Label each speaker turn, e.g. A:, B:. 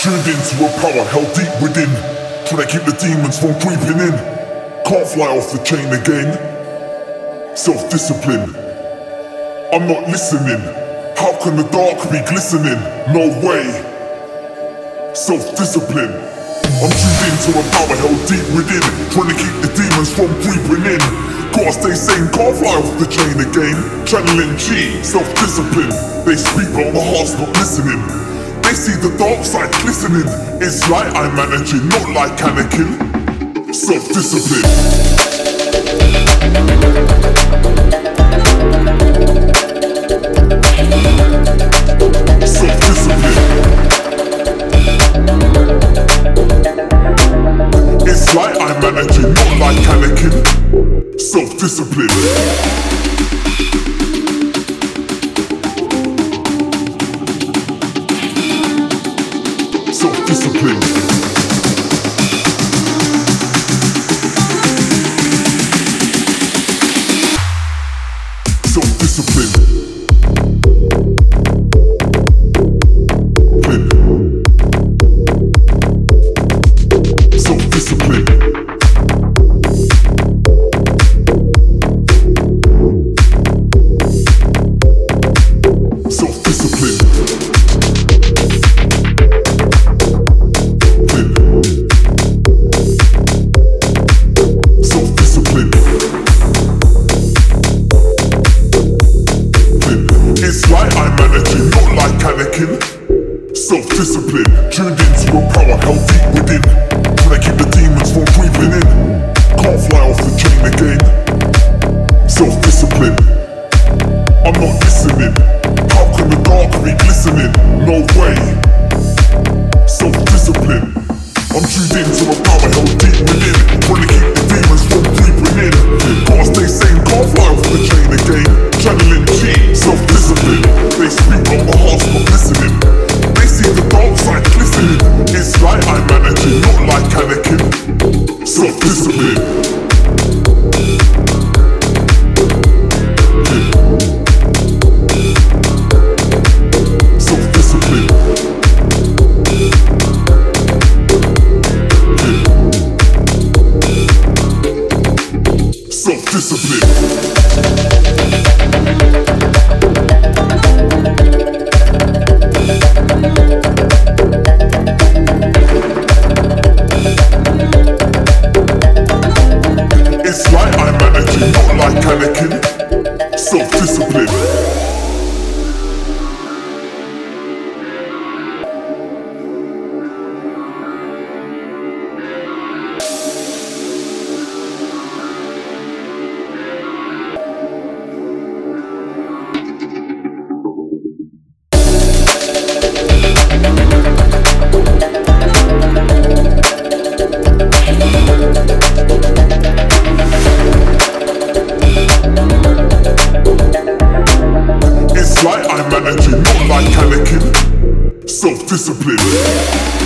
A: Tuned into a power held deep within, trying to keep the demons from creeping in. Can't fly off the chain again. Self-discipline, I'm not listening. How can the dark be glistening? No way. Self-discipline, I'm tuned into a power held deep within, trying to keep the demons from creeping in. Gotta stay sane, can't fly off the chain again. Channeling G, self-discipline. They speak but my heart's not listening. They see the dark side glistening. It's light I'm managing, not like Anakin. Self-discipline. Self-discipline. It's light I'm managing, not like Anakin. Self-discipline. Self-discipline. Self-discipline. Self-discipline. Self-discipline. Self-discipline, tuned into a power held deep within, trying to keep the demons from creeping in. Can't fly off the chain again. Self-discipline, I'm not listening. How can the dark be glistening? No way. Self-discipline, I'm tuned into a power held deep within, trying to keep the demons from creeping in. Gotta stay sane, can't fly off the chain again. Channeling G, self-discipline. They speak but my heart's not listening. They see the dark side glistening. It's light I'm managing, not like Anakin. Self-discipline. Self-discipline. Self-discipline. Not like Anakin. Self-discipline. Light I'm managing, not like Anakin. Self-discipline.